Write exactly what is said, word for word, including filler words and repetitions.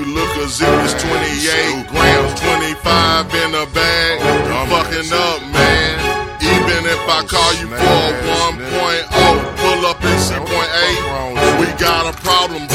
you look as if it's twenty-eight grams, twenty-five in the bag. You fucking up, man. Even if I call you for a one point oh, pull up in six point eight, we got a problem.